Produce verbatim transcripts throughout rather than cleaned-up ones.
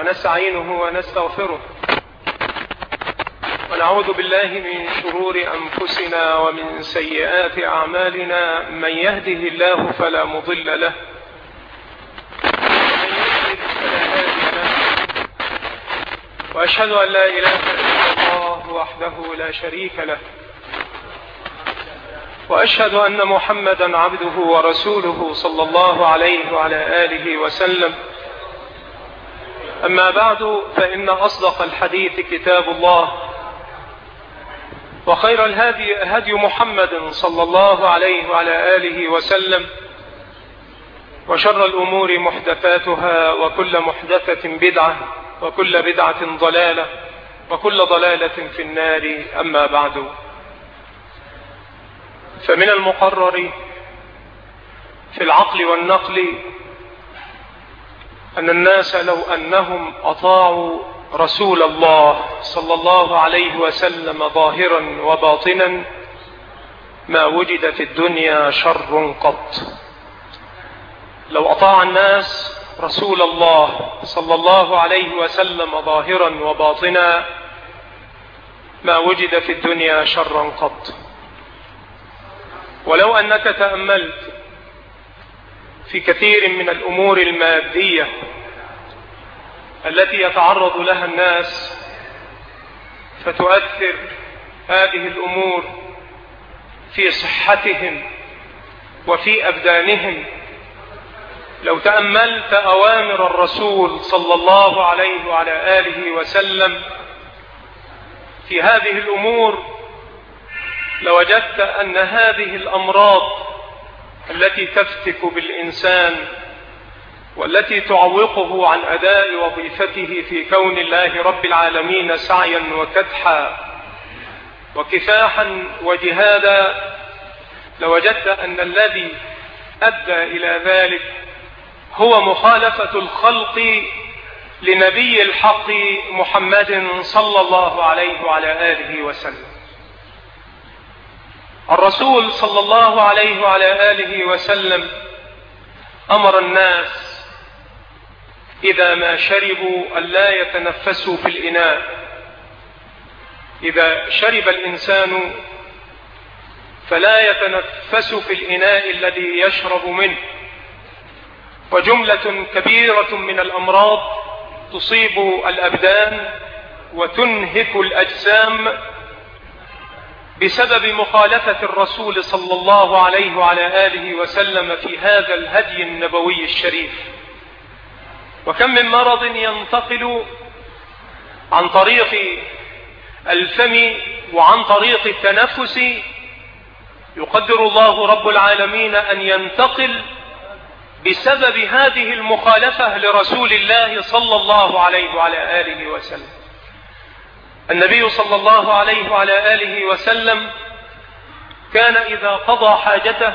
ونستعينه ونستغفره، ونعوذ بالله من شرور أنفسنا ومن سيئات أعمالنا. من يهده الله فلا مضل له، ومن يضلل فلا هادي له، وأشهد أن لا إله إلا الله وحده لا شريك له، وأشهد أن محمدا عبده ورسوله صلى الله عليه وعلى آله وسلم. أما بعد، فإن أصدق الحديث كتاب الله، وخير الهدي هدي محمد صلى الله عليه وعلى آله وسلم، وشر الأمور محدثاتها، وكل محدثة بدعة، وكل بدعة ضلالة، وكل ضلالة في النار. أما بعد، فمن المقرر في العقل والنقل أن الناس لو أنهم أطاعوا رسول الله صلى الله عليه وسلم ظاهرا وباطنا ما وجد في الدنيا شر قط. لو أطاع الناس رسول الله صلى الله عليه وسلم ظاهرا وباطنا ما وجد في الدنيا شر قط. ولو أنك تأملت في كثير من الأمور المادية التي يتعرض لها الناس فتؤثر هذه الأمور في صحتهم وفي أبدانهم، لو تأملت أوامر الرسول صلى الله عليه وعلى آله وسلم في هذه الأمور لوجدت أن هذه الأمراض التي تفتك بالإنسان والتي تعوقه عن أداء وظيفته في كون الله رب العالمين سعيا وكدحا وكفاحا وجهادا، لوجدت أن الذي أدى إلى ذلك هو مخالفة الخلق لنبي الحق محمد صلى الله عليه وعلى آله وسلم. الرسول صلى الله عليه وعلى آله وسلم أمر الناس إذا ما شربوا ألا يتنفسوا في الإناء. إذا شرب الإنسان فلا يتنفس في الإناء الذي يشرب منه. وجملة كبيرة من الأمراض تصيب الأبدان وتنهك الأجسام بسبب مخالفة الرسول صلى الله عليه وعلى آله وسلم في هذا الهدي النبوي الشريف. وكم من مرض ينتقل عن طريق الفم وعن طريق التنفس يقدر الله رب العالمين أن ينتقل بسبب هذه المخالفة لرسول الله صلى الله عليه وعلى آله وسلم. النبي صلى الله عليه وعلى آله وسلم كان إذا قضى حاجته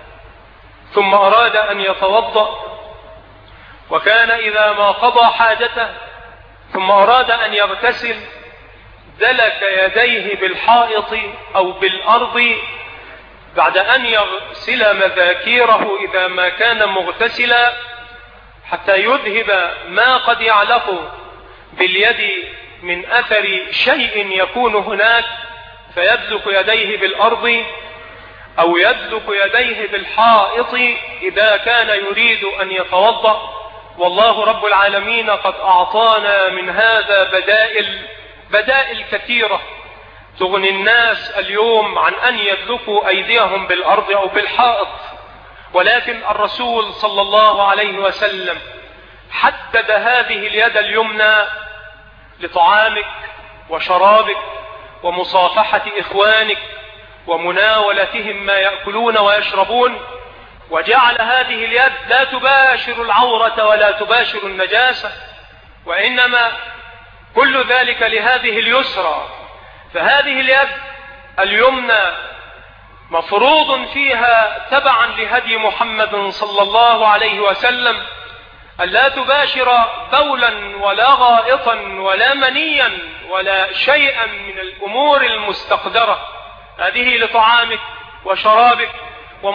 ثم أراد أن يتوضأ، وكان إذا ما قضى حاجته ثم أراد أن يغتسل دلك يديه بالحائط أو بالأرض بعد أن يغسل مذاكيره إذا ما كان مغتسلا، حتى يذهب ما قد يعلق باليد من أثر شيء يكون هناك، فيدلك يديه بالأرض أو يدلك يديه بالحائط إذا كان يريد أن يتوضأ. والله رب العالمين قد أعطانا من هذا بدائل بدائل كثيرة تغني الناس اليوم عن أن يدلكوا أيديهم بالأرض أو بالحائط. ولكن الرسول صلى الله عليه وسلم حدد هذه اليد اليمنى لطعامك وشرابك ومصافحة إخوانك ومناولتهم ما يأكلون ويشربون، وجعل هذه اليد لا تباشر العورة ولا تباشر النجاسة، وإنما كل ذلك لهذه اليسرى. فهذه اليد اليمنى مفروض فيها تبعا لهدي محمد صلى الله عليه وسلم ألا تباشر بولا ولا غائطا ولا منيا ولا شيئا من الأمور المستقدرة. هذه لطعامك وشرابك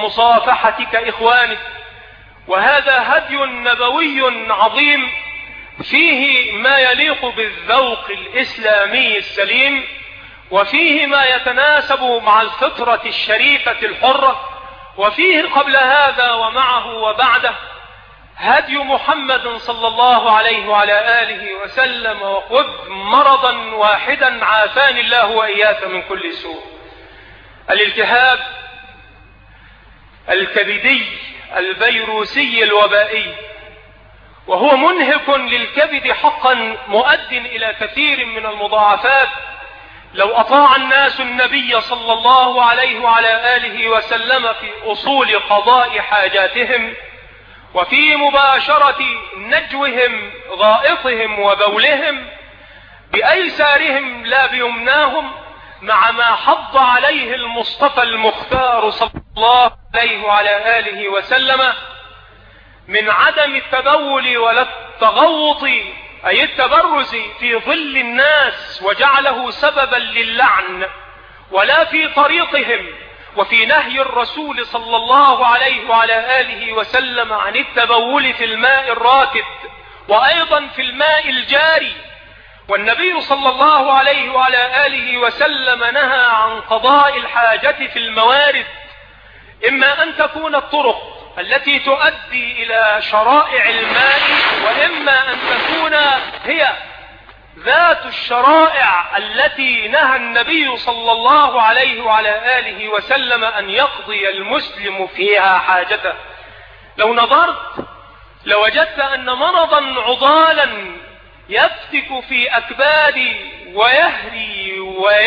ومصافحتك إخوانك. وهذا هدي نبوي عظيم فيه ما يليق بالذوق الإسلامي السليم، وفيه ما يتناسب مع الفطرة الشريفة الحرة، وفيه قبل هذا ومعه وبعده هدي محمد صلى الله عليه وعلى آله وسلم. وخذ مرضا واحدا عافاني الله وإياك من كل سوء، الالتهاب الكبدي الفيروسي الوبائي، وهو منهك للكبد حقا، مؤد إلى كثير من المضاعفات. لو أطاع الناس النبي صلى الله عليه وعلى آله وسلم في أصول قضاء حاجاتهم وفي مباشرة نجوهم غائطهم وبولهم بأيسارهم لا بيمناهم، مع ما حض عليه المصطفى المختار صلى الله عليه وعلى آله وسلم من عدم التبول ولا التغوط، أي التبرز في ظل الناس، وجعله سببا للعن، ولا في طريقهم، وفي نهي الرسول صلى الله عليه وعلى آله وسلم عن التبول في الماء الراكد وأيضا في الماء الجاري. والنبي صلى الله عليه وعلى آله وسلم نهى عن قضاء الحاجة في الموارد، إما أن تكون الطرق التي تؤدي إلى شرائع الماء، وإما أن تكون هي ذات الشرائع التي نهى النبي صلى الله عليه وعلى آله وسلم أن يقضي المسلم فيها حاجته. لو نظرت لوجدت أن مرضا عضالا يفتك في أكباد ويهري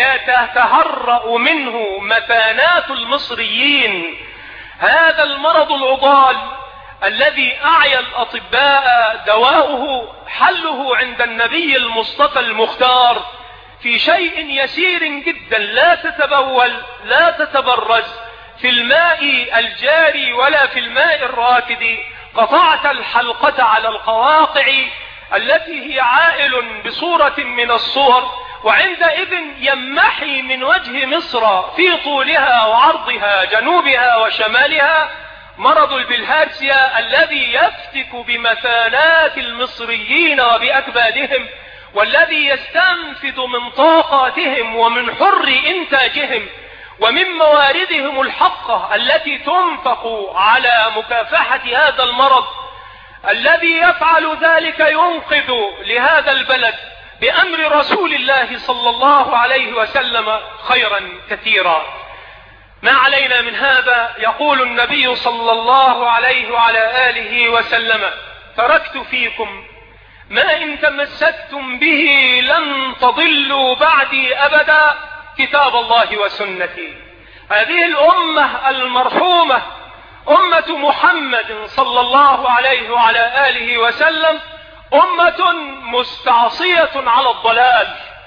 ويتهرأ منه مثانات المصريين، هذا المرض العضال الذي أعيا الأطباء دواؤه حله عند النبي المصطفى المختار في شيء يسير جدا، لا تتبول لا تتبرز في الماء الجاري ولا في الماء الراكد، قطعت الحلقة على القواقع التي هي عائل بصورة من الصور، وعندئذ يمحي من وجه مصر في طولها وعرضها جنوبها وشمالها مرض البلهارسيا الذي يفتك بمثانات المصريين وبأكبادهم، والذي يستنفذ من طاقاتهم ومن حر إنتاجهم ومن مواردهم الحقة التي تنفق على مكافحة هذا المرض. الذي يفعل ذلك ينقذ لهذا البلد بأمر رسول الله صلى الله عليه وسلم خيرا كثيرا. ما علينا من هذا؟ يقول النبي صلى الله عليه وعلى آله وسلم: تركت فيكم ما إن تمسكتم به لن تضلوا بعدي أبدا، كتاب الله وسنتي. هذه الأمة المرحومة أمة محمد صلى الله عليه وعلى آله وسلم أمة مستعصية على الضلال،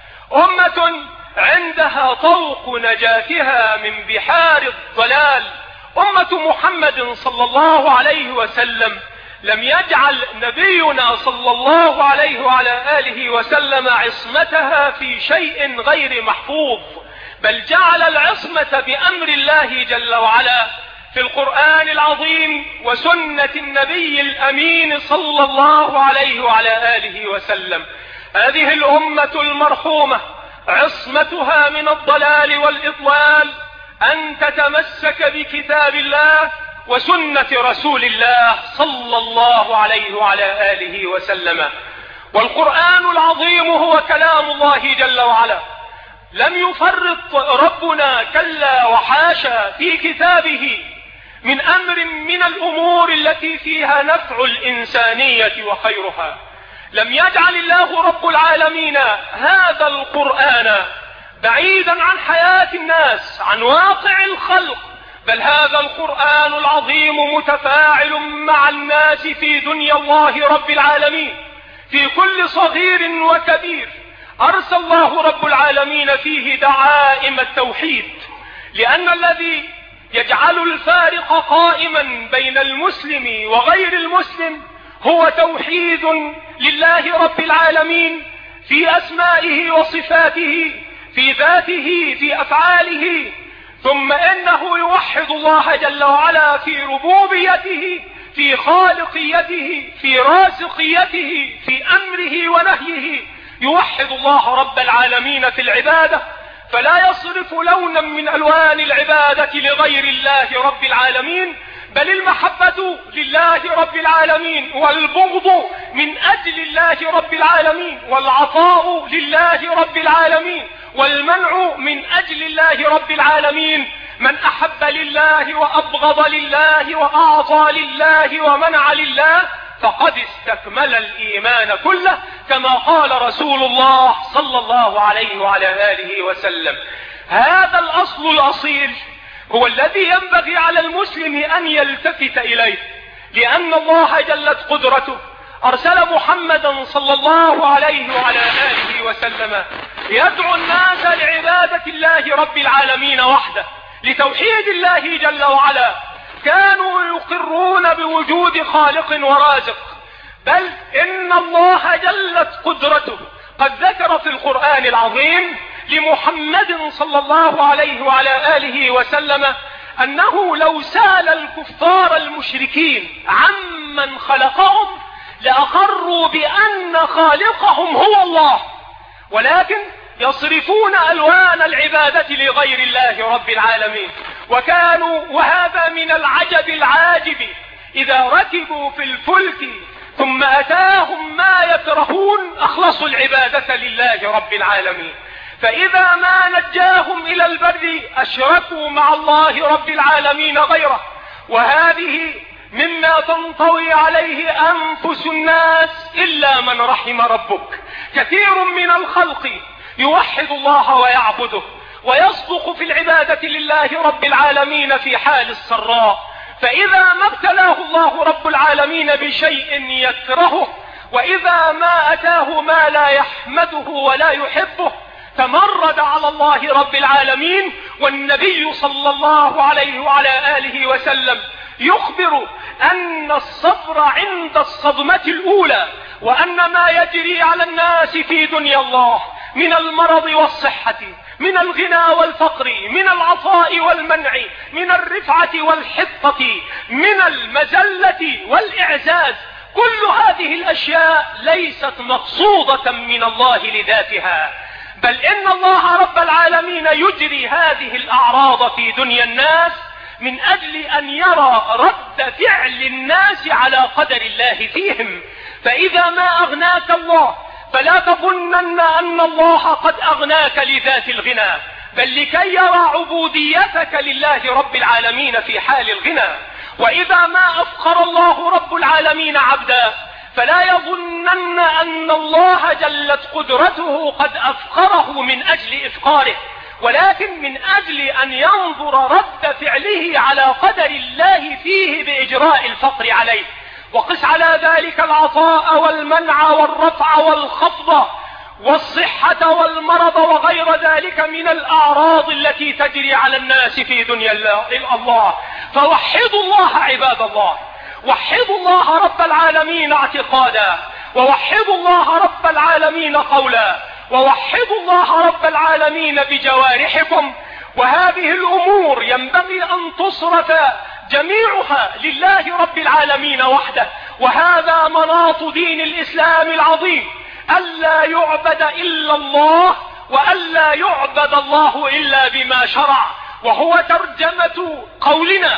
أمة عندها طوق نجاتها من بحار الضلال. أمة محمد صلى الله عليه وسلم لم يجعل نبينا صلى الله عليه وعلى آله وسلم عصمتها في شيء غير محفوظ، بل جعل العصمة بأمر الله جل وعلا في القرآن العظيم وسنة النبي الأمين صلى الله عليه وعلى آله وسلم. هذه الأمة المرحومة عصمتها من الضلال والإضلال أن تتمسك بكتاب الله وسنة رسول الله صلى الله عليه وعلى آله وسلم. والقرآن العظيم هو كلام الله جل وعلا، لم يفرط ربنا كلا وحاشا في كتابه من أمر من الأمور التي فيها نفع الإنسانية وخيرها. لم يجعل الله رب العالمين هذا القرآن بعيدا عن حياة الناس، عن واقع الخلق، بل هذا القرآن العظيم متفاعل مع الناس في دنيا الله رب العالمين في كل صغير وكبير. أرسل الله رب العالمين فيه دعائم التوحيد، لأن الذي يجعل الفارق قائما بين المسلم وغير المسلم هو توحيد لله رب العالمين في أسمائه وصفاته، في ذاته، في أفعاله. ثم إنه يوحد الله جل وعلا في ربوبيته، في خالقيته، في رازقيته، في أمره ونهيه، يوحد الله رب العالمين في العبادة، فلا يصرف لونا من ألوان العبادة لغير الله رب العالمين، بل المحبة لله رب العالمين، والبغض من أجل الله رب العالمين، والعطاء لله رب العالمين، والمنع من أجل الله رب العالمين. من أحب لله وأبغض لله وأعطى لله ومنع لله فقد استكمل الإيمان كله، كما قال رسول الله صلى الله عليه وعلى آله وسلم. هذا الأصل الأصيل هو الذي ينبغي على المسلم أن يلتفت إليه، لأن الله جلت قدرته أرسل محمدا صلى الله عليه وعلى آله وسلم يدعو الناس لعبادة الله رب العالمين وحده، لتوحيد الله جل وعلا. كانوا يقرون بوجود خالق ورازق، بل إن الله جلت قدرته قد ذكر في القرآن العظيم لمحمد صلى الله عليه وعلى آله وسلم أنه لو سأل الكفار المشركين عمن خلقهم لأقروا بأن خالقهم هو الله، ولكن يصرفون ألوان العبادة لغير الله رب العالمين. وكانوا، وهذا من العجب العاجب، إذا ركبوا في الفلك ثم أتاهم ما يكرهون أخلصوا العبادة لله رب العالمين، فإذا ما نجاهم إلى البر أشركوا مع الله رب العالمين غيره. وهذه مما تنطوي عليه أنفس الناس إلا من رحم ربك. كثير من الخلق يوحد الله ويعبده ويصدق في العبادة لله رب العالمين في حال السراء، فإذا ما ابتلاه الله رب العالمين بشيء يكرهه، وإذا ما أتاه ما لا يحمده ولا يحبه تمرد على الله رب العالمين. والنبي صلى الله عليه وعلى آله وسلم يخبر أن الصبر عند الصدمة الأولى، وأن ما يجري على الناس في دنيا الله من المرض والصحة، من الغنى والفقر، من العطاء والمنع، من الرفعة والحطة، من المزلة والإعزاز، كل هذه الأشياء ليست مقصودة من الله لذاتها، بل إن الله رب العالمين يجري هذه الأعراض في دنيا الناس من أجل أن يرى رد فعل الناس على قدر الله فيهم. فإذا ما أغناك الله فلا تظنن أن الله قد أغناك لذات الغنى، بل لكي يرى عبوديتك لله رب العالمين في حال الغنى. وإذا ما أفقر الله رب العالمين عبدا فلا يظنن أن الله جلت قدرته قد أفقره من أجل إفقاره، ولكن من أجل أن ينظر رد فعله على قدر الله فيه بإجراء الفقر عليه. وقس على ذلك العطاء والمنع والرفع والخفض والصحة والمرض وغير ذلك من الأعراض التي تجري على الناس في دنيا الله. فوحدوا الله عباد الله، وحدوا الله رب العالمين اعتقادا، ووحدوا الله رب العالمين قولا، ووحدوا الله رب العالمين بجوارحكم. وهذه الأمور ينبغي أن تصرف جميعها لله رب العالمين وحده. وهذا مناط دين الإسلام العظيم، ألا يعبد إلا الله، وألا يعبد الله إلا بما شرع، وهو ترجمة قولنا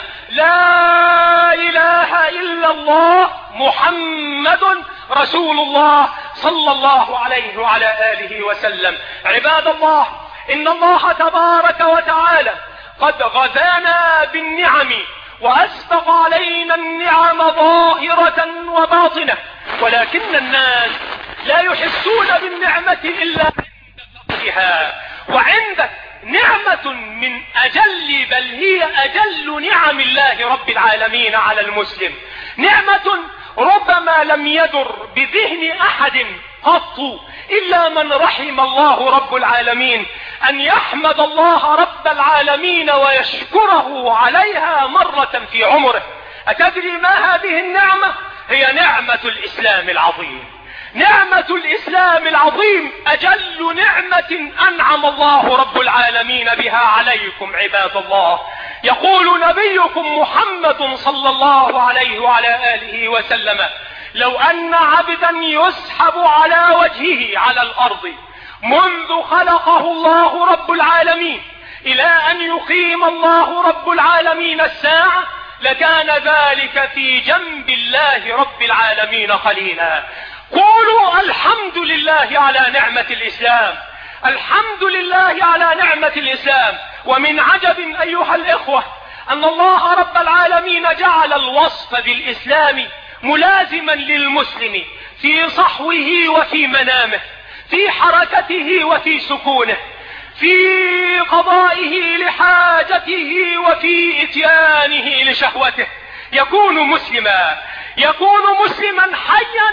لا إله إلا الله محمد رسول الله صلى الله عليه وعلى آله وسلم. عباد الله، إن الله تبارك وتعالى قد غذانا بالنعم وأسبغ علينا النعم ظاهرة وباطنة، ولكن الناس لا يحسون بالنعمة إلا بها. وعندك نعمة من أجل، بل هي أجل نعم الله رب العالمين على المسلم، نعمة ربما لم يدر بذهن أحد قط إلا من رحم الله رب العالمين أن يحمد الله رب العالمين ويشكره عليها مرة في عمره. أتدري ما هذه النعمة؟ هي نعمة الإسلام العظيم. نعمة الإسلام العظيم أجل نعمة أنعم الله رب العالمين بها عليكم عباد الله. يقول نبيكم محمد صلى الله عليه وعلى آله وسلم: لو أن عبدا يسحب على وجهه على الأرض منذ خلقه الله رب العالمين إلى أن يقيم الله رب العالمين الساعة لكان ذلك في جنب الله رب العالمين قليلا. قولوا الحمد لله على نعمة الإسلام، الحمد لله على نعمة الإسلام. ومن عجب أيها الإخوة أن الله رب العالمين جعل الوصف بالإسلام ملازما للمسلم في صحوه وفي منامه، في حركته وفي سكونه، في قضائه لحاجته وفي اتيانه لشهوته. يكون مسلما، يكون مسلما حيا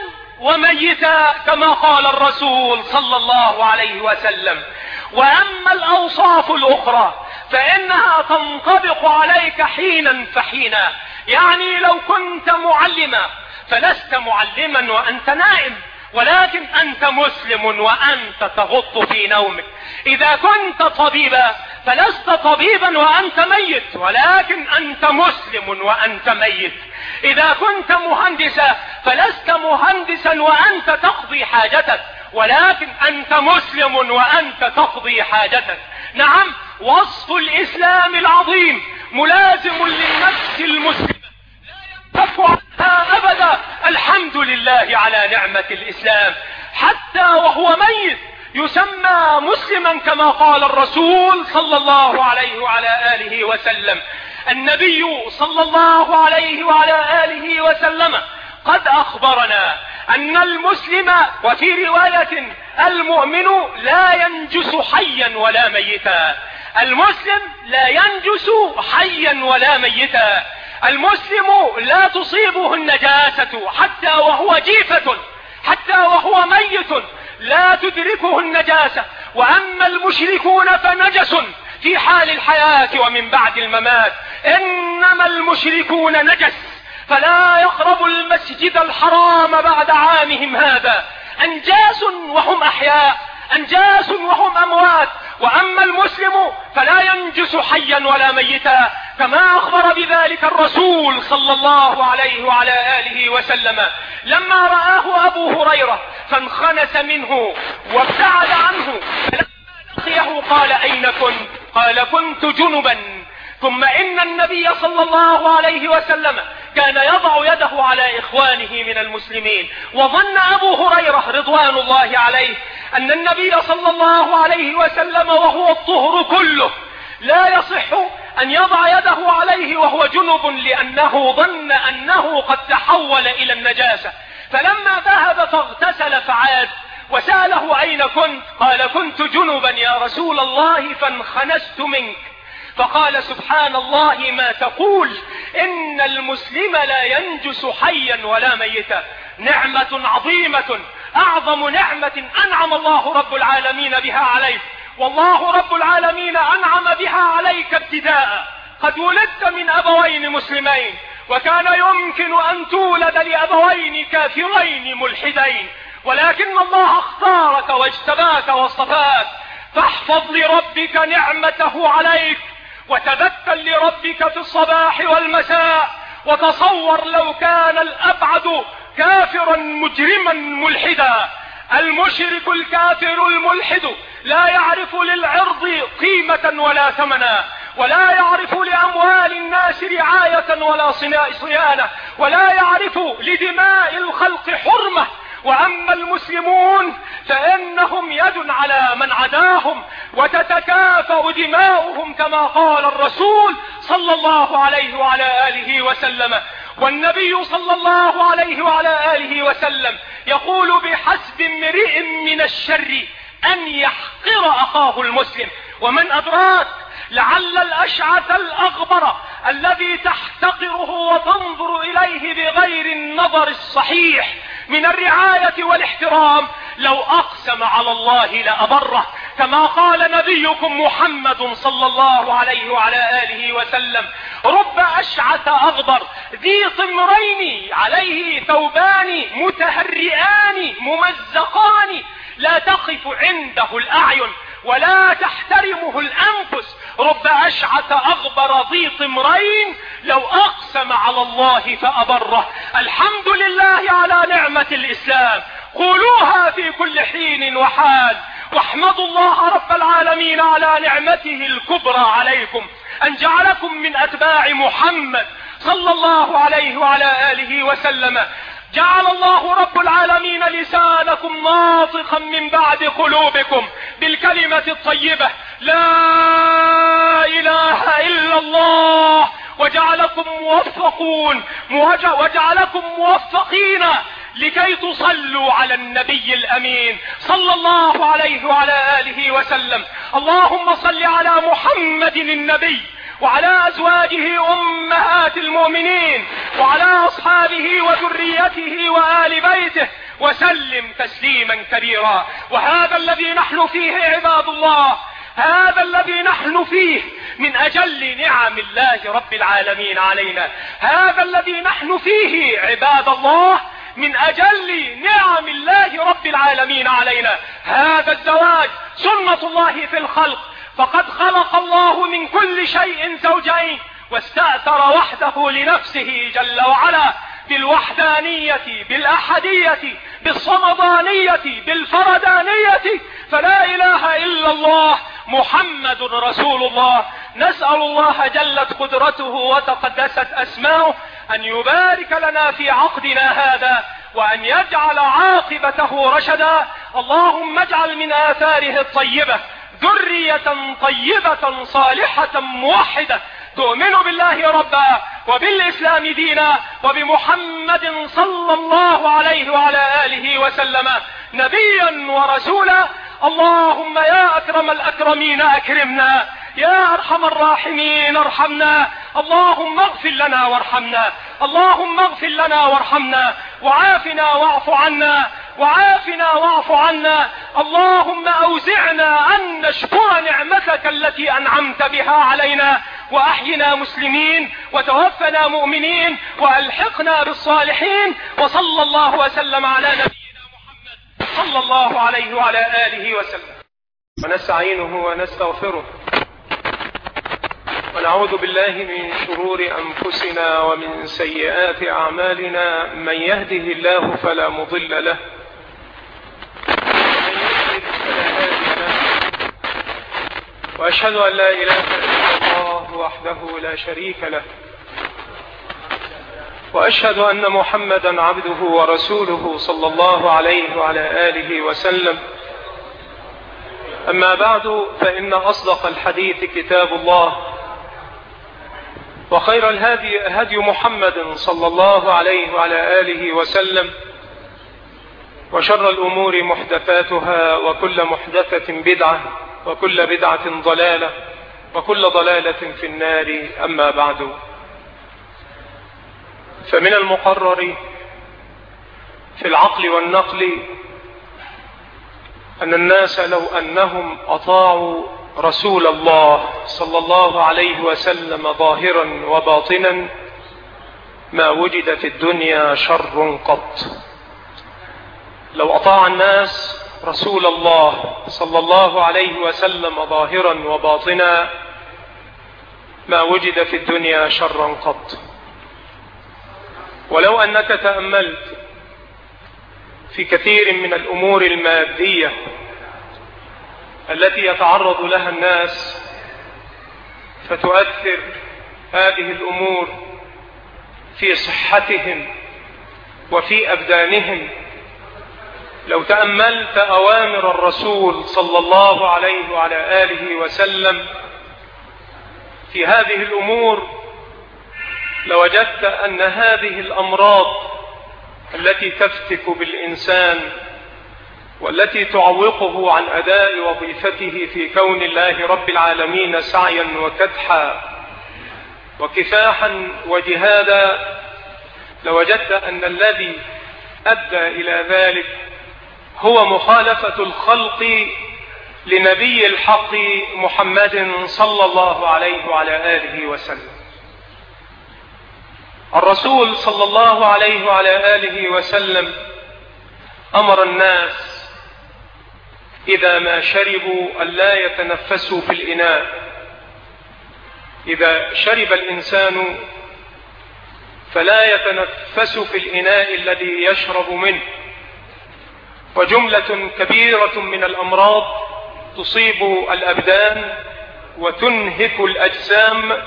وميتا كما قال الرسول صلى الله عليه وسلم. وأما الأوصاف الأخرى فإنها تنطبق عليك حينا فحينا. يعني لو كنت معلما فلست معلما وأنت نائم، ولكن أنت مسلم وأنت تغط في نومك. إذا كنت طبيبا فلست طبيبا وأنت ميت، ولكن أنت مسلم وأنت ميت. إذا كنت مهندسا فلست مهندسا وأنت تقضي حاجتك، ولكن أنت مسلم وأنت تقضي حاجتك. نعم، وصف الإسلام العظيم ملازم للنفس المسلمة لا ينفك عنها أبدا. الحمد لله على نعمة الإسلام. حتى وهو ميت يسمى مسلما كما قال الرسول صلى الله عليه وعلى آله وسلم. النبي صلى الله عليه وعلى آله وسلم قد أخبرنا أن المسلم، وفي رواية المؤمن لا ينجس حيا ولا ميتا. المسلم لا ينجس حيا ولا ميتا. المسلم لا تصيبه النجاسة حتى وهو جيفة، حتى وهو ميت لا تدركه النجاسة. وأما المشركون فنجس في حال الحياة ومن بعد الممات. إنما المشركون نجس فلا يقربوا المسجد الحرام بعد عامهم هذا. أنجاس وهم أحياء، أنجاس وهم أموات. وأما المسلم فلا ينجس حيا ولا ميتا كما أخبر بذلك الرسول صلى الله عليه وعلى آله وسلم. لما رآه أبو هريرة فانخنس منه وابتعد عنه، فلما لقيه قال: أين كنت؟ قال: كنت جنبا. ثم إن النبي صلى الله عليه وسلم كان يضع يده على إخوانه من المسلمين. وظن أبو هريرة رضوان الله عليه أن النبي صلى الله عليه وسلم وهو الطهر كله لا يصح أن يضع يده عليه وهو جنب، لأنه ظن أنه قد تحول إلى النجاسة. فلما ذهب فاغتسل فعاد وسأله: أين كنت؟ قال: كنت جنبا يا رسول الله فانخنست منك. فقال: سبحان الله ما تقول، إن المسلم لا ينجس حيا ولا ميتا. نعمة عظيمة، أعظم نعمة أنعم الله رب العالمين بها عليك. والله رب العالمين أنعم بها عليك ابتداء. قد ولدت من أبوين مسلمين، وكان يمكن أن تولد لأبوين كافرين ملحدين، ولكن الله اختارك واجتباك واصطفاك. فاحفظ لربك نعمته عليك، وتذكر لربك في الصباح والمساء. وتصور لو كان الأبعد كافرا مجرما ملحدا. المشرك الكافر الملحد لا يعرف للعرض قيمة ولا ثمنا، ولا يعرف لأموال الناس رعاية ولا صيانة، ولا يعرف لدماء الخلق حرمة. وأما المسلمون فإنهم يد على من عداهم، وتتكافأ دماؤهم كما قال الرسول صلى الله عليه وعلى آله وسلم. والنبي صلى الله عليه وعلى آله وسلم يقول: بحسب امرئ من الشر أن يحقر أخاه المسلم. ومن أدراك لعل الأشعث الأغبر الذي تحتقره وتنظر إليه بغير النظر الصحيح من الرعاية والاحترام لو أقسم على الله لأبره، كما قال نبيكم محمد صلى الله عليه وعلى آله وسلم: رب أشعث أغبر ذي طمرين عليه ثوبان متهرئان ممزقان لا تقف عنده الأعين ولا تحترمه الأنفس. رب أشعث أغبر ذي طمرين لو أقسم على الله فأبره. الحمد لله على نعمة الإسلام، قولوها في كل حين وحال، واحمدوا الله رب العالمين على نعمته الكبرى عليكم أن جعلكم من أتباع محمد صلى الله عليه وعلى آله وسلم. جعل الله رب العالمين لسانكم ناطقا من بعد قلوبكم بالكلمة الطيبة لا إله إلا الله، وجعلكم موفقون وجعلكم موفقين لكي تصلوا على النبي الأمين صلى الله عليه وعلى آله وسلم. اللهم صل على محمد النبي وعلى أزواجه أمهات المؤمنين وعلى أصحابه وذريته وآل بيته وسلم تسليما كبيرا. وهذا الذي نحن فيه عباد الله، هذا الذي نحن فيه من أجل نعم الله رب العالمين علينا، هذا الذي نحن فيه عباد الله من أجل نعم الله رب العالمين علينا. هذا الزواج سنة الله في الخلق، فقد خلق الله من كل شيء زوجين واستأثر وحده لنفسه جل وعلا بالوحدانية بالأحدية بالصمدانية بالفردانية. فلا إله إلا الله محمد رسول الله. نسأل الله جلت قدرته وتقدست أسماؤه أن يبارك لنا في عقدنا هذا وأن يجعل عاقبته رشدا. اللهم اجعل من آثاره الطيبة ذرية طيبة صالحة موحدة تؤمن بالله ربا وبالإسلام دينا وبمحمد صلى الله عليه وعلى آله وسلم نبيا ورسولا. اللهم يا أكرم الأكرمين أكرمنا، يا أرحم الراحمين ارحمنا. اللهم اغفر لنا وارحمنا، اللهم اغفر لنا وارحمنا، وعافنا واعف عنا، وعافنا واعف عنا. اللهم أوزعنا أن نشكر نعمتك التي أنعمت بها علينا، وأحينا مسلمين وتوفنا مؤمنين وألحقنا بالصالحين. وصلى الله وسلم على نبينا محمد صلى الله عليه وعلى آله وسلم. ونستعينه ونستغفره ونعوذ بالله من شرور أنفسنا ومن سيئات أعمالنا. من يهده الله فلا مضل له ومن يضلل فلا هادي له، وأشهد أن لا إله إلا الله وحده لا شريك له، وأشهد أن محمدا عبده ورسوله صلى الله عليه وعلى آله وسلم. أما بعد، فإن أصدق الحديث كتاب الله، وخير الهدي هدي محمد صلى الله عليه وعلى آله وسلم، وشر الأمور محدثاتها، وكل محدثة بدعة، وكل بدعة ضلالة، وكل ضلالة في النار. أما بعد، فمن المقرر في العقل والنقل أن الناس لو أنهم أطاعوا رسول الله صلى الله عليه وسلم ظاهرا وباطنا ما وجد في الدنيا شر قط. لو أطاع الناس رسول الله صلى الله عليه وسلم ظاهرا وباطنا ما وجد في الدنيا شر قط. ولو أنك تأملت في كثير من الأمور المادية التي يتعرض لها الناس فتؤثر هذه الأمور في صحتهم وفي أبدانهم، لو تأملت أوامر الرسول صلى الله عليه وعلى آله وسلم في هذه الأمور لوجدت أن هذه الأمراض التي تفتك بالإنسان والتي تعوقه عن أداء وظيفته في كون الله رب العالمين سعيا وكدحا وكفاحا وجهادا، لوجدت أن الذي أدى إلى ذلك هو مخالفة الخلق لنبي الحق محمد صلى الله عليه وعلى آله وسلم. الرسول صلى الله عليه وعلى آله وسلم أمر الناس إذا ما شربوا ألا يتنفسوا في الإناء. إذا شرب الإنسان فلا يتنفس في الإناء الذي يشرب منه. وجملة كبيرة من الأمراض تصيب الأبدان وتنهك الأجسام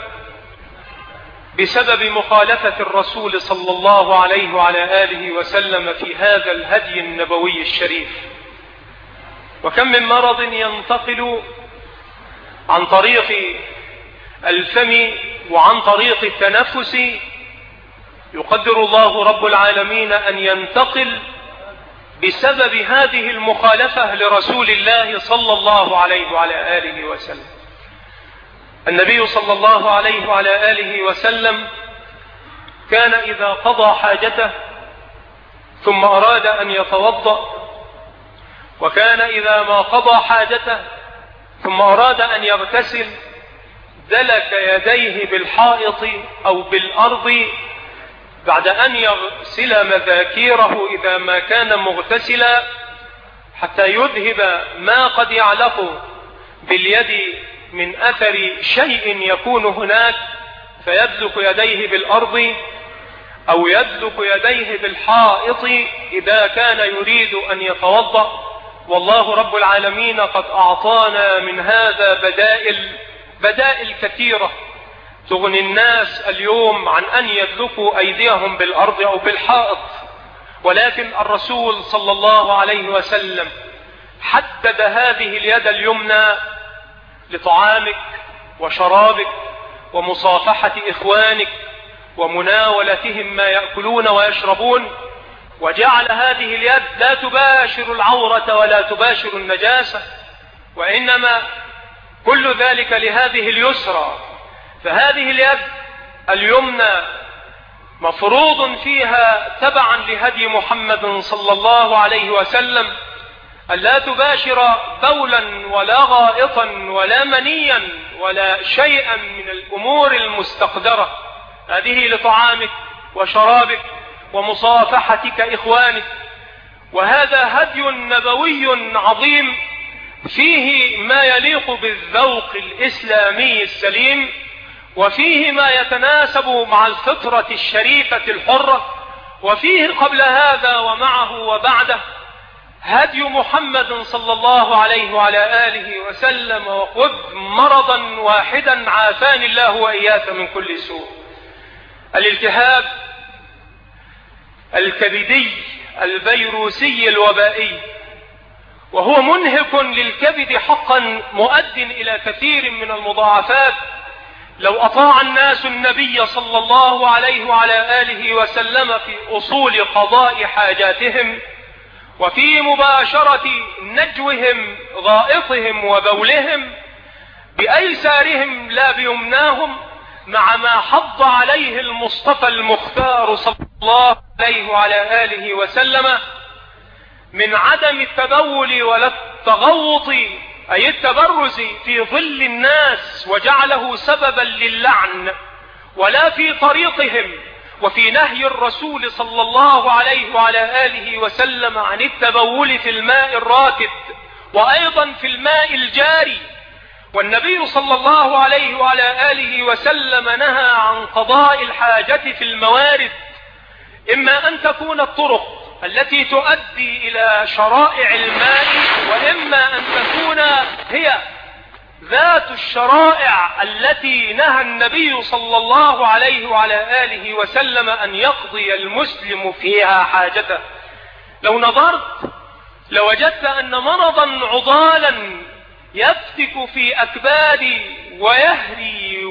بسبب مخالفة الرسول صلى الله عليه وعلى آله وسلم في هذا الهدي النبوي الشريف. وكم من مرض ينتقل عن طريق الفم وعن طريق التنفس، يقدر الله رب العالمين أن ينتقل بسبب هذه المخالفة لرسول الله صلى الله عليه وعلى آله وسلم. النبي صلى الله عليه وعلى آله وسلم كان إذا قضى حاجته ثم أراد أن يتوضأ، وكان إذا ما قضى حاجته ثم أراد أن يغتسل دلك يديه بالحائط أو بالأرض بعد أن يغسل مذاكيره إذا ما كان مغتسلا، حتى يذهب ما قد يعلق باليد من أثر شيء يكون هناك، فيدلك يديه بالأرض أو يدلك يديه بالحائط إذا كان يريد أن يتوضأ. والله رب العالمين قد أعطانا من هذا بدائل بدائل كثيرة تغني الناس اليوم عن أن يدلكوا أيديهم بالأرض أو بالحائط. ولكن الرسول صلى الله عليه وسلم حدد هذه اليد اليمنى لطعامك وشرابك ومصافحة إخوانك ومناولتهم ما يأكلون ويشربون، وجعل هذه اليد لا تباشر العورة ولا تباشر النجاسة، وإنما كل ذلك لهذه اليسرى. فهذه اليد اليمنى مفروض فيها تبعا لهدي محمد صلى الله عليه وسلم ألا تباشر بولا ولا غائطا ولا منيا ولا شيئا من الأمور المستقدرة. هذه لطعامك وشرابك ومصافحتك إخوانك. وهذا هدي نبوي عظيم فيه ما يليق بالذوق الإسلامي السليم، وفيه ما يتناسب مع الفطرة الشريفة الحرة، وفيه قبل هذا ومعه وبعده هدي محمد صلى الله عليه وعلى آله وسلم. وخذ مرضا واحدا عافاني الله وإياك من كل سوء: الالتهاب الكبدي الفيروسي الوبائي، وهو منهك للكبد حقا، مؤد إلى كثير من المضاعفات. لو أطاع الناس النبي صلى الله عليه وعلى آله وسلم في أصول قضاء حاجاتهم وفي مباشرة نجوهم غائطهم وبولهم بأيسارهم لا بيمناهم، مع ما حض عليه المصطفى المختار صلى الله عليه وعلى آله وسلم من عدم التبول ولا التغوط، أي التبرز في ظل الناس، وجعله سببا للعن، ولا في طريقهم، وفي نهي الرسول صلى الله عليه وعلى آله وسلم عن التبول في الماء الراكد وأيضا في الماء الجاري. والنبي صلى الله عليه وعلى آله وسلم نهى عن قضاء الحاجة في الموارد، إما أن تكون الطرق التي تؤدي إلى شرائع الماء، وإما أن تكون هي ذات الشرائع التي نهى النبي صلى الله عليه وعلى آله وسلم أن يقضي المسلم فيها حاجته. لو نظرت لوجدت أن مرضا عضالا يفتك في أكباد ويهري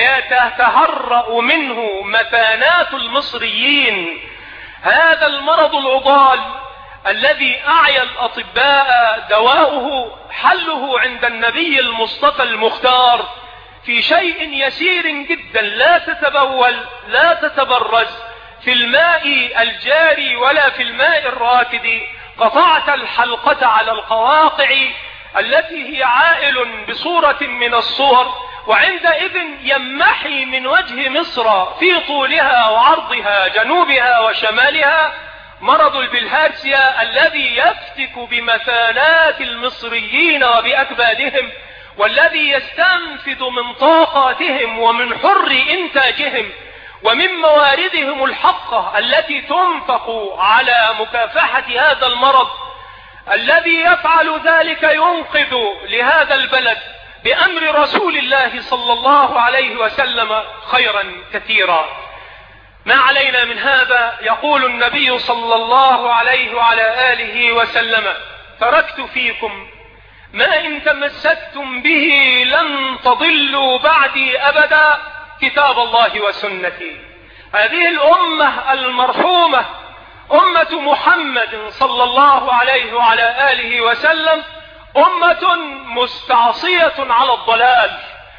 ويتهرأ منه مثانات المصريين، هذا المرض العضال الذي أعيا الأطباء دواؤه حله عند النبي المصطفى المختار في شيء يسير جدا: لا تتبول لا تتبرز في الماء الجاري ولا في الماء الراكد. قطعت الحلقة على القواقع التي هي عائل بصورة من الصور، وعندئذ يمحي من وجه مصر في طولها وعرضها جنوبها وشمالها مرض البلهارسيا الذي يفتك بمثانات المصريين وبأكبادهم، والذي يستنفذ من طاقاتهم ومن حر إنتاجهم ومن مواردهم الحقة التي تنفق على مكافحة هذا المرض. الذي يفعل ذلك ينقذ لهذا البلد بأمر رسول الله صلى الله عليه وسلم خيرا كثيرا. ما علينا من هذا؟ يقول النبي صلى الله عليه وعلى آله وسلم: تركت فيكم ما إن تمسكتم به لن تضلوا بعدي أبدا، كتاب الله وسنتي. هذه الأمة المرحومة أمة محمد صلى الله عليه وعلى آله وسلم أمة مستعصية على الضلال،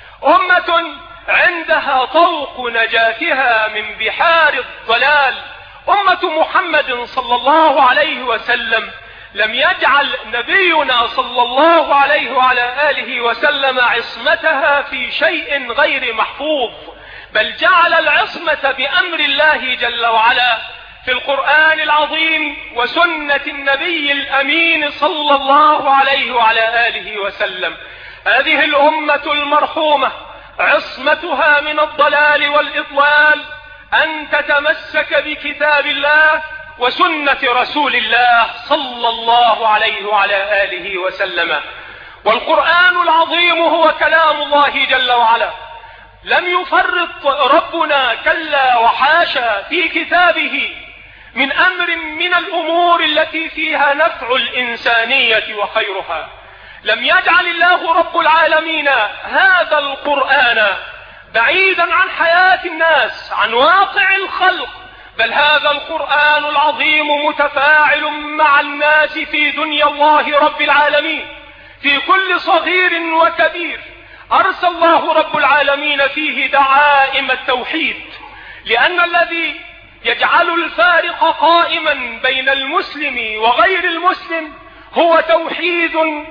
أمة عندها طوق نجاتها من بحار الضلال. أمة محمد صلى الله عليه وسلم لم يجعل نبينا صلى الله عليه وعلى آله وسلم عصمتها في شيء غير محفوظ، بل جعل العصمة بأمر الله جل وعلا في القرآن العظيم وسنة النبي الأمين صلى الله عليه وعلى آله وسلم. هذه الأمة المرحومة عصمتها من الضلال والإضلال أن تتمسك بكتاب الله وسنة رسول الله صلى الله عليه وعلى آله وسلم. والقرآن العظيم هو كلام الله جل وعلا، لم يفرط ربنا كلا وحاشا في كتابه من أمر من الأمور التي فيها نفع الإنسانية وخيرها. لم يجعل الله رب العالمين هذا القرآن بعيدا عن حياة الناس، عن واقع الخلق، بل هذا القرآن العظيم متفاعل مع الناس في دنيا الله رب العالمين في كل صغير وكبير. أرسل الله رب العالمين فيه دعائم التوحيد، لأن الذي يجعل الفارق قائما بين المسلم وغير المسلم هو توحيد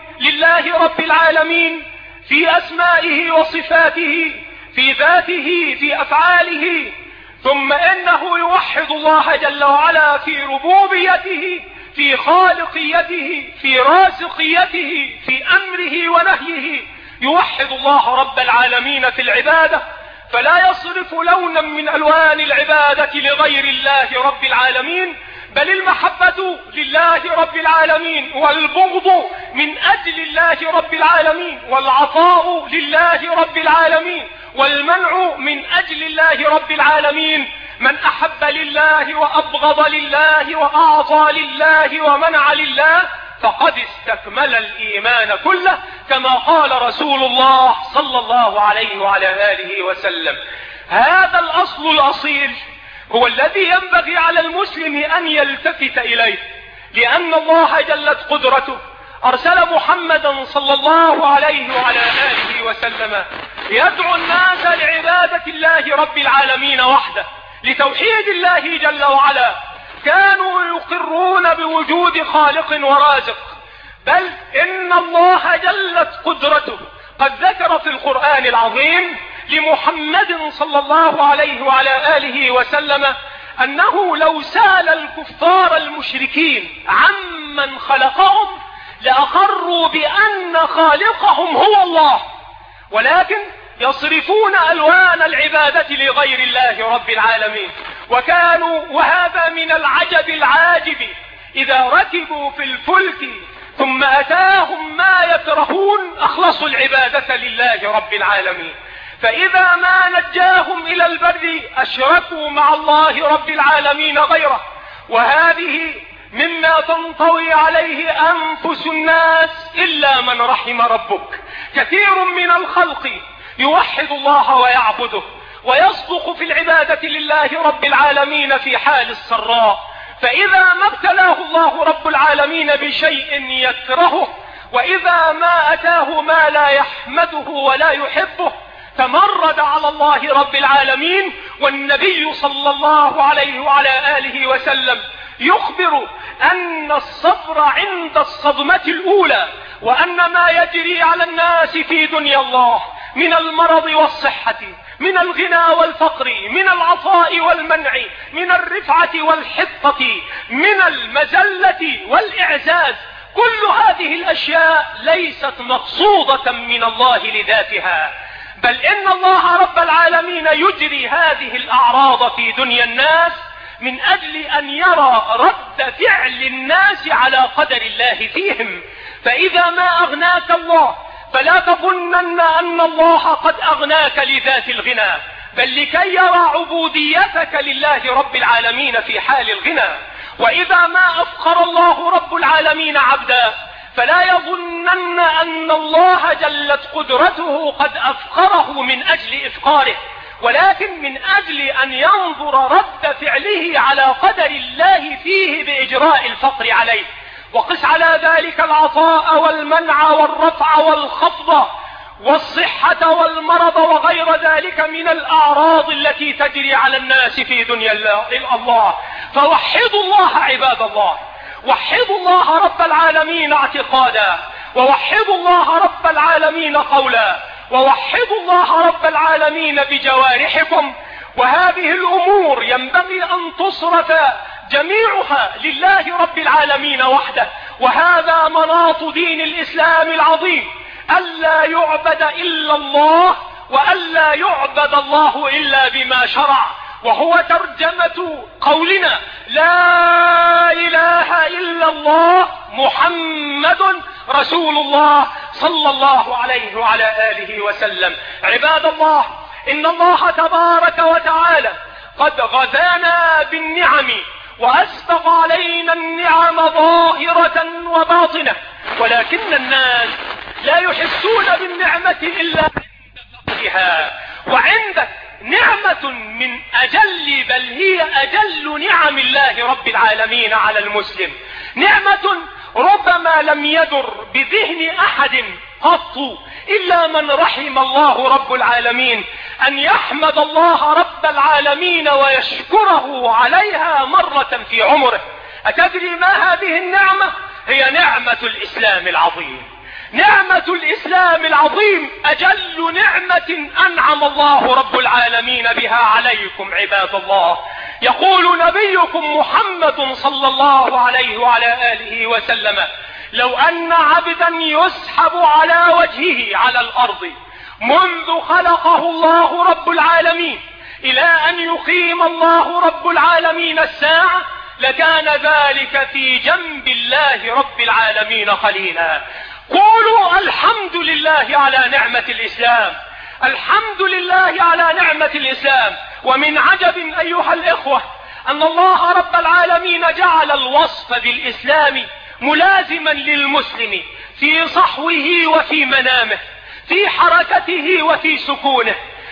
لله رب العالمين في أسمائه وصفاته، في ذاته، في أفعاله. ثم إنه يوحد الله جل وعلا في ربوبيته، في خالقيته، في رازقيته، في أمره ونهيه. يوحد الله رب العالمين في العبادة، فلا يصرف لونا من ألوان العبادة لغير الله رب العالمين، بل المحبة لله رب العالمين، والبغض من أجل الله رب العالمين، والعطاء لله رب العالمين، والمنع من أجل الله رب العالمين. من أحب لله وأبغض لله وأعطى لله ومنع لله فقد استكمل الإيمان كله، كما قال رسول الله صلى الله عليه وعلى آله وسلم. هذا الأصل الأصيل هو الذي ينبغي على المسلم أن يلتفت إليه، لأن الله جلت قدرته أرسل محمدا صلى الله عليه وعلى آله وسلم يدعو الناس لعبادة الله رب العالمين وحده، لتوحيد الله جل وعلا. كانوا يقرون بوجود خالق ورازق، بل إن الله جلت قدرته قد ذكر في القرآن العظيم لمحمد صلى الله عليه وعلى آله وسلم أنه لو سأل الكفار المشركين عمن خلقهم لأقروا بأن خالقهم هو الله، ولكن يصرفون ألوان العبادة لغير الله رب العالمين. وكانوا، وهذا من العجب العاجب، إذا ركبوا في الفلك ثم أتاهم ما يكرهون أخلصوا العبادة لله رب العالمين، فإذا ما نجاهم إلى البر أشركوا مع الله رب العالمين غيره. وهذه مما تنطوي عليه أنفس الناس إلا من رحم ربك. كثير من الخلق يوحد الله ويعبده ويصدق في العبادة لله رب العالمين في حال السراء، فإذا ما ابتلاه الله رب العالمين بشيء يكرهه، وإذا ما أتاه ما لا يحمده ولا يحبه تمرد على الله رب العالمين. والنبي صلى الله عليه وعلى آله وسلم يخبر أن الصبر عند الصدمة الأولى، وأن ما يجري على الناس في دنيا الله من المرض والصحة، من الغنى والفقر، من العطاء والمنع، من الرفعة والحطة، من المذلة والإعزاز. كل هذه الأشياء ليست مقصودة من الله لذاتها، بل إن الله رب العالمين يجري هذه الأعراض في دنيا الناس من أجل أن يرى رد فعل الناس على قدر الله فيهم. فإذا ما أغناك الله فلا تظنن أن الله قد أغناك لذات الغنى، بل لكي يرى عبوديتك لله رب العالمين في حال الغنى. وإذا ما أفقر الله رب العالمين عبدا فلا يظنن أن الله جلت قدرته قد أفقره من أجل إفقاره، ولكن من أجل أن ينظر رد فعله على قدر الله فيه بإجراء الفقر عليه. وقس على ذلك العطاء والمنع والرفع والخفض والصحة والمرض وغير ذلك من الأعراض التي تجري على الناس في دنيا الله. فوحدوا الله عباد الله، وحدوا الله رب العالمين اعتقادا، ووحدوا الله رب العالمين قولا، ووحدوا الله رب العالمين بجوارحكم. وهذه الأمور ينبغي أن تصرف جميعها لله رب العالمين وحده. وهذا مناط دين الإسلام العظيم، ألا يعبد إلا الله، وألا يعبد الله إلا بما شرع، وهو ترجمة قولنا لا إله إلا الله محمد رسول الله صلى الله عليه وعلى آله وسلم. عباد الله، إن الله تبارك وتعالى قد غذانا بالنعم وأسبغ علينا النعم ظاهرة وباطنة، ولكن الناس لا يحسون بالنعمة إلا عند فقدها. وعندك نعمة من أجل، بل هي أجل نعم الله رب العالمين على المسلم، نعمة ربما لم يدر بذهن أحد قط إلا من رحم الله رب العالمين أن يحمد الله رب العالمين ويشكره عليها مرة في عمره. أتدري ما هذه النعمة؟ هي نعمة الإسلام العظيم. نعمة الإسلام العظيم أجل نعمة أنعم الله رب العالمين بها عليكم عباد الله. يقول نبيكم محمد صلى الله عليه وعلى آله وسلم: لو أن عبدا يسحب على وجهه على الأرض منذ خلقه الله رب العالمين إلى أن يقيم الله رب العالمين الساعة لكان ذلك في جنب الله رب العالمين قليلا. قولوا الحمد لله على نعمة الإسلام، الحمد لله على نعمة الإسلام. ومن عجب أيها الإخوة أن الله رب العالمين جعل الوصف بالإسلام ملازما للمسلم في صحوه وفي منامه، في حركته وفي سكونه،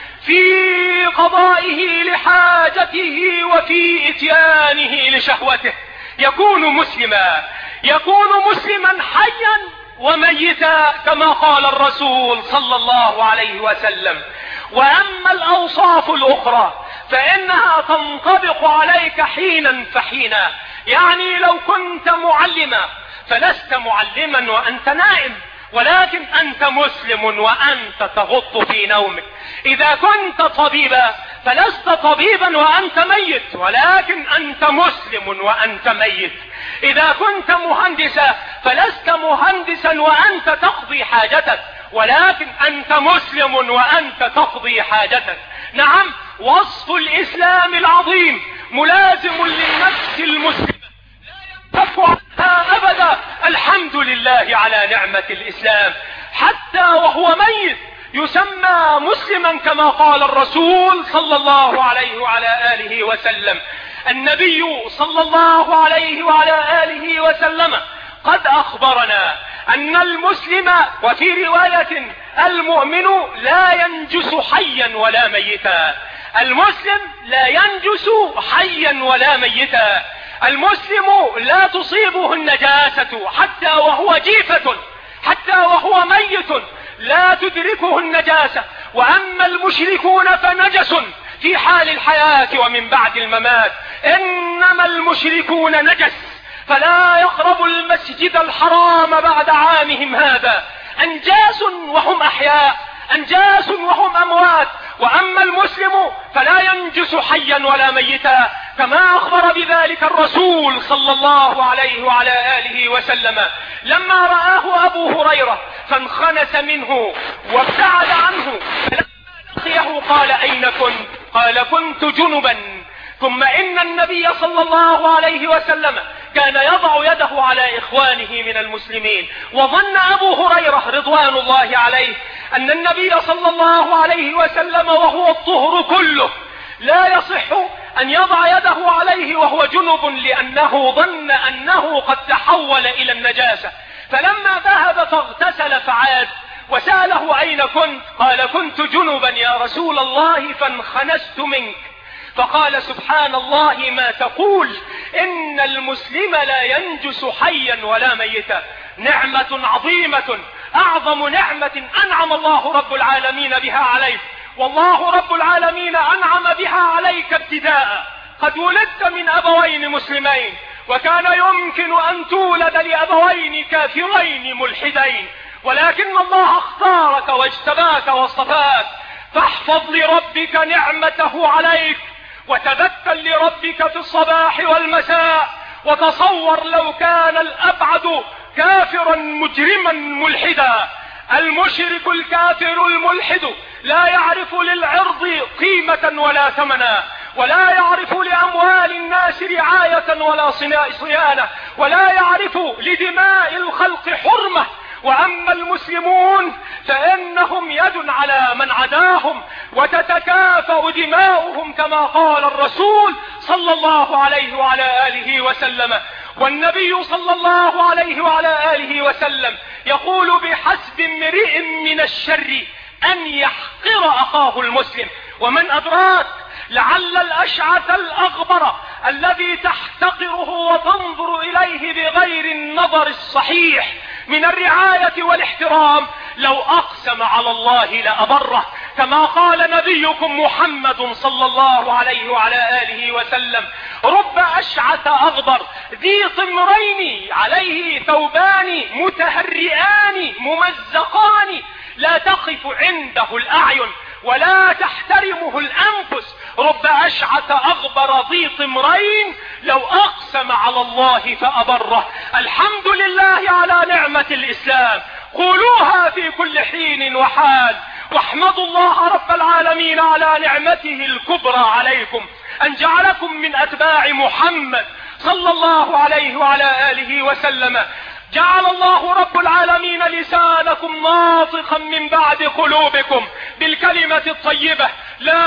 في قضائه لحاجته وفي اتيانه لشهوته. يكون مسلما، يكون مسلما حيا وميتا كما قال الرسول صلى الله عليه وسلم. وأما الأوصاف الأخرى فإنها تنطبق عليك حينا فحينا. يعني لو كنت معلما فلست معلما وأنت نائم، ولكن أنت مسلم وأنت تغط في نومك. إذا كنت طبيبا فلست طبيبا وأنت ميت، ولكن أنت مسلم وأنت ميت. إذا كنت مهندسا فلست مهندسا وأنت تقضي حاجتك، ولكن أنت مسلم وأنت تقضي حاجتك. نعم، وصف الإسلام العظيم ملازم للنفس المسلمة لا ينفك عنها أبدا. الحمد لله على نعمة الإسلام. حتى وهو ميت يسمى مسلما كما قال الرسول صلى الله عليه وعلى آله وسلم. النبي صلى الله عليه وعلى آله وسلم قد أخبرنا أن المسلم، وفي رواية المؤمن لا ينجس حيا ولا ميتا. المسلم لا ينجس حيا ولا ميتا. المسلم لا تصيبه النجاسة حتى وهو جيفة، حتى وهو ميت لا تدركه النجاسة. وأما المشركون فنجس في حال الحياة ومن بعد الممات. إنما المشركون نجس فلا يقربوا المسجد الحرام بعد عامهم هذا. أنجاس وهم أحياء، أنجاس وهم أموات، وأما المسلم فلا ينجس حيا ولا ميتا، كما أخبر بذلك الرسول صلى الله عليه وعلى آله وسلم. لما رآه أبو هريرة فانخنس منه وابتعد عنه، فلما لقيه قال أين كنت؟ قال كنت جنبا. ثم إن النبي صلى الله عليه وسلم كان يضع يده على إخوانه من المسلمين، وظن أبو هريرة رضوان الله عليه أن النبي صلى الله عليه وسلم وهو الطهر كله لا يصح أن يضع يده عليه وهو جنب، لأنه ظن أنه قد تحول إلى النجاسة. فلما ذهب فاغتسل فعاد وسأله أين كنت؟ قال كنت جنبا يا رسول الله فانخنست منك. فقال سبحان الله ما تقول، إن المسلم لا ينجس حيا ولا ميتا. نعمة عظيمة، أعظم نعمة أنعم الله رب العالمين بها عليك، والله رب العالمين أنعم بها عليك ابتداء. قد ولدت من أبوين مسلمين، وكان يمكن أن تولد لأبوين كافرين ملحدين، ولكن الله اختارك واجتباك واصطفاك. فاحفظ لربك نعمته عليك، وتذكر لربك في الصباح والمساء. وتصور لو كان الأبعد كافرا مجرما ملحدا. المشرك الكافر الملحد لا يعرف للعرض قيمة ولا ثمنا، ولا يعرف لأموال الناس رعاية ولا صيانة، ولا يعرف لدماء الخلق حرمة. وأما المسلمون فإنهم يد على من عداهم، وتتكافأ دماؤهم كما قال الرسول صلى الله عليه وعلى آله وسلم. والنبي صلى الله عليه وعلى آله وسلم يقول بحسب امرئ من الشر أن يحقر أخاه المسلم. ومن أدراك لعل الأشعث الأغبر الذي تحتقره وتنظر إليه بغير النظر الصحيح من الرعاية والاحترام لو أقسم على الله لأبره، كما قال نبيكم محمد صلى الله عليه وعلى آله وسلم: رب أشعث أغبر ذي طمرين عليه ثوبان متهرئان ممزقان لا تقف عنده الأعين ولا تحترمه الأنفس. رب أشعث أغبر ذي طمرين لو أقسم على الله فأبره. الحمد لله على نعمة الإسلام، قولوها في كل حين وحال، واحمدوا الله رب العالمين على نعمته الكبرى عليكم أن جعلكم من أتباع محمد صلى الله عليه وعلى آله وسلم. جعل الله رب العالمين لسانكم ناطقا من بعد قلوبكم بالكلمة الطيبة لا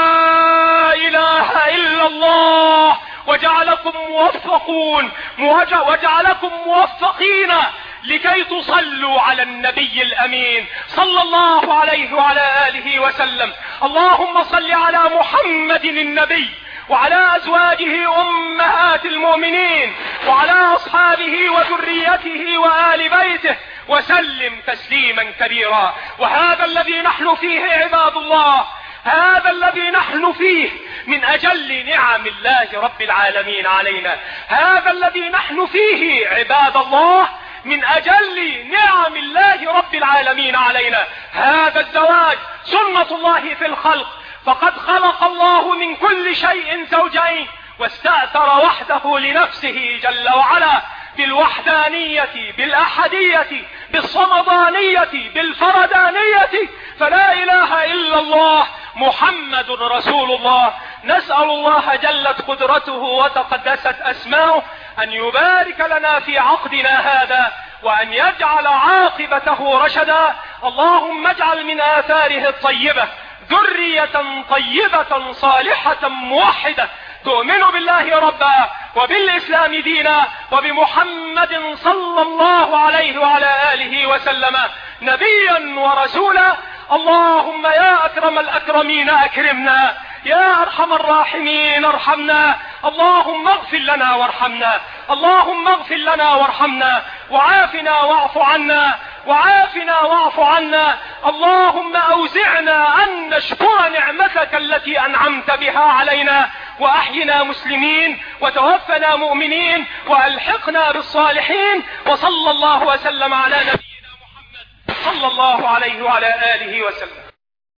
إله إلا الله، وجعلكم موفقون وجعلكم موفقين لكي تصلوا على النبي الأمين صلى الله عليه وعلى آله وسلم. اللهم صل على محمد النبي وعلى أزواجه أمهات المؤمنين وعلى أصحابه وذريته وآل بيته وسلم تسليما كبيرا. وهذا الذي نحن فيه عباد الله، هذا الذي نحن فيه من أجل نعم الله رب العالمين علينا، هذا الذي نحن فيه عباد الله من أجل نعم الله رب العالمين علينا. هذا الزواج سنة الله في الخلق، فقد خلق الله من كل شيء زوجين واستأثر وحده لنفسه جل وعلا بالوحدانية بالأحدية بالصمدانية بالفردانية. فلا إله إلا الله محمد رسول الله. نسأل الله جلت قدرته وتقدست أسماؤه أن يبارك لنا في عقدنا هذا وأن يجعل عاقبته رشدا. اللهم اجعل من آثاره الطيبة ذرية طيبة صالحة موحدة تؤمن بالله ربا وبالإسلام دينا وبمحمد صلى الله عليه وعلى آله وسلم نبيا ورسولا. اللهم يا أكرم الأكرمين أكرمنا، يا أرحم الراحمين ارحمنا. اللهم اغفر لنا وارحمنا، اللهم اغفر لنا وارحمنا، وعافنا واعف عنا، وعافنا واعف عنا. اللهم أوزعنا أن نشكر نعمتك التي أنعمت بها علينا، وأحينا مسلمين وتوفنا مؤمنين وألحقنا بالصالحين. وصلى الله وسلم على نبينا محمد صلى الله عليه وعلى آله وسلم.